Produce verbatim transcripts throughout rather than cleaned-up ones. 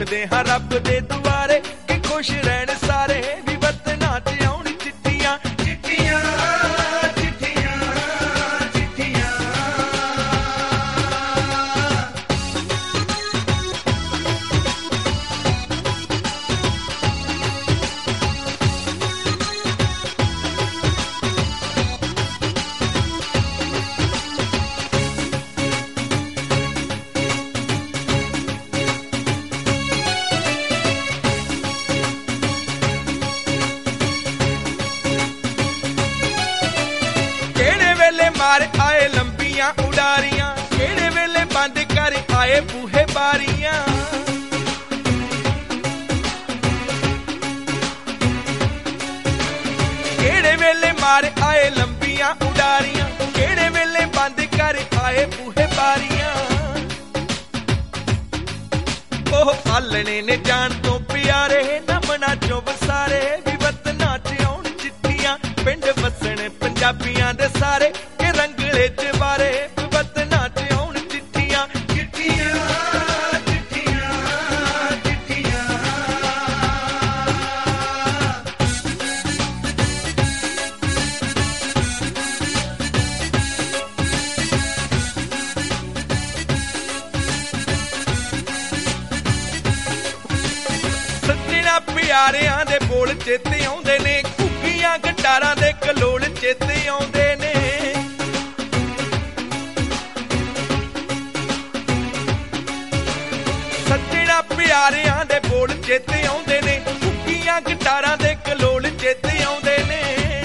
ਮੰਗਦੇ ਹਾਂ ਰੱਬ ਦੇ ਦੁਆਰੇ ਕਿ ਖੁਸ਼ ਰਹਿਣ ਸਾਰੇ ਵੀ ਵਤਨਾਂ 'ਚ ਆਉਣ ਚਿੱਠੀਆਂ ਚਿੱਠੀਆਂ ਚਿੱਠੀਆਂ ਚਿੱਠੀਆਂ मार आए लंबियां उडारियां केड़े वेले बंद कर आए बूहे बारियां केड़े वेले मार आए लंबियां उडारियां केड़े वेले बंद कर आए बूहे बारियां ओह आलने ने जान तो प्यारे नमना चो वसारे भी वतना च आउण चिट्ठियां पिंड वसण पंजाबियां दे सारे रंगले च बारे वतना च आउण चिट्ठियां चिट्ठियां चिट्ठियां चिट्ठियां सज्जणा प्यारियां दे बोल चेते आउंदे ने घुग्गियां गटारां दे कलोल चेते आउंदे ने प्यारियां दे बोल चेते आउंदे ने घुग्गियां गिटारां दे कलोल चेते आउंदे ने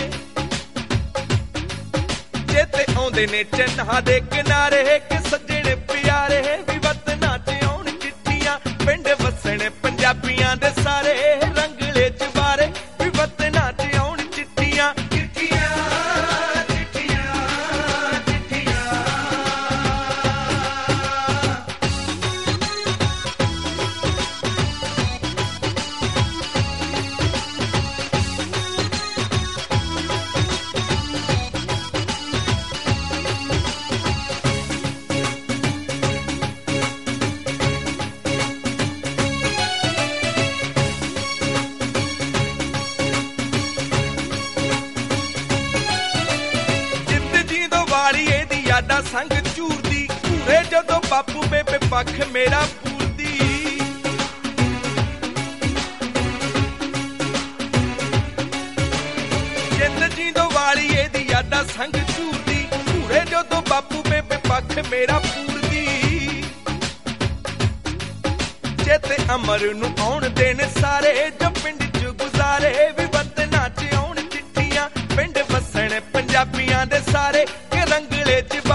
चेते आउंदे ने चन्हा दे किनारे कि सज्जण प्यारे भी वतना च आउण चिट्ठियां पिंड वसण पंजाबियां दे सारे रंगले च बारे भी वतना च आउण चिट्ठियां चिट्ठियां चिट्ठियां चिट्ठियां यादा संग झूरदी घूरे जदों बापू बेबे पख मेरा पूरदी जिंद जींदो वाली एदी यादा संग झूरदी घूरे जदों बापू बेबे पख मेरा पूरदी चेते अमर नूं आउण देण सारे जो पिंड च गुजारे भी वतना च आउण चिट्ठियां पिंड वसण पंजाबियां दे सारे के रंगले च